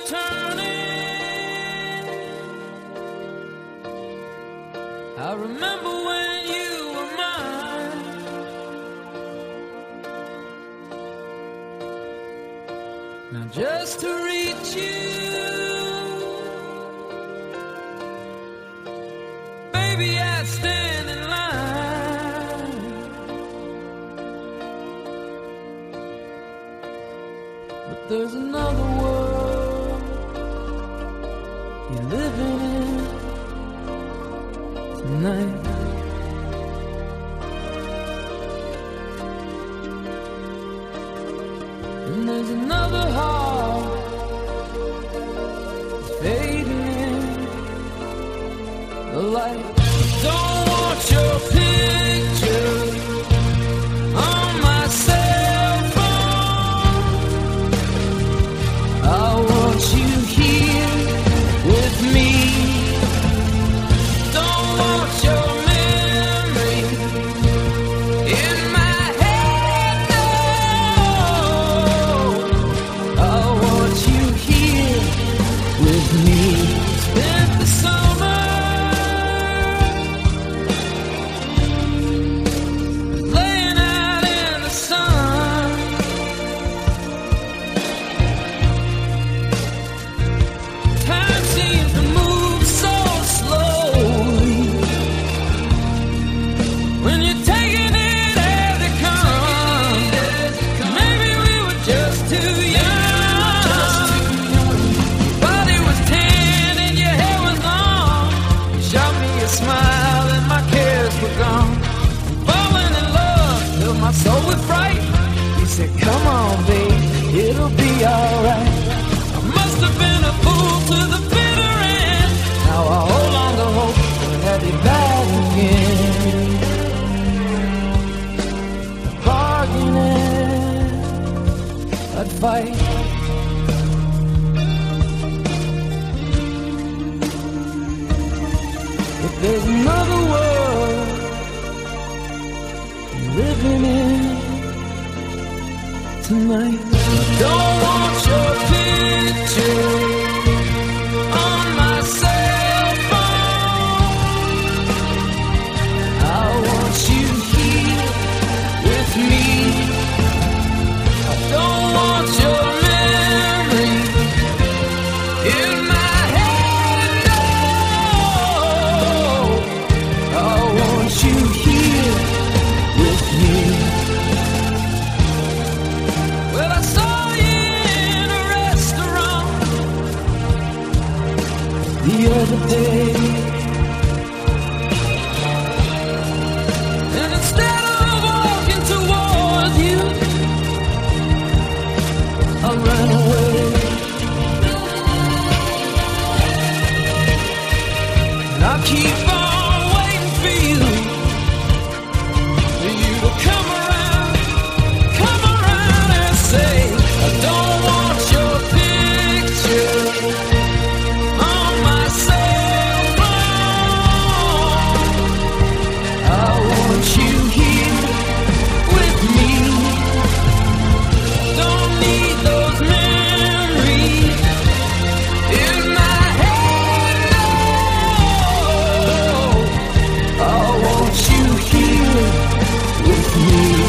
turning. I remember when you were mine. Now just to reach you, baby, I'd stand in line. But there's another world you're living in tonight. And there's another heart that's fading in the light. Don't want your picture on my cell phone. I want you here with me. Don't want your memory in my head, no. I want you here with me. Spent the summer laying out in the sun. Time seems to move so slowly when you're taking it as it comes. Maybe we were just too young. Your body was tan and your hair was long. You shot me a smile and my cares were gone. Falling in love filled my soul with fright. You said, come on, babe, it'll be alright. I must have been a fool to the bitter end. Now I hold on to hope to have you back again. Bargaining, I'd fight. But there's another world you're living in tonight. Don't want your picture on my cell phone. I want you here with me. I don't want your memory in my head, no. I want you here with me. Well, I saw you in a restaurant the other day, and instead of walking towards you, I ran away. And I keep on waiting for you to come around and say, I don't want your picture on my cell phone. I want you here with me. Don't need those memories in my head, no. I want you here with me.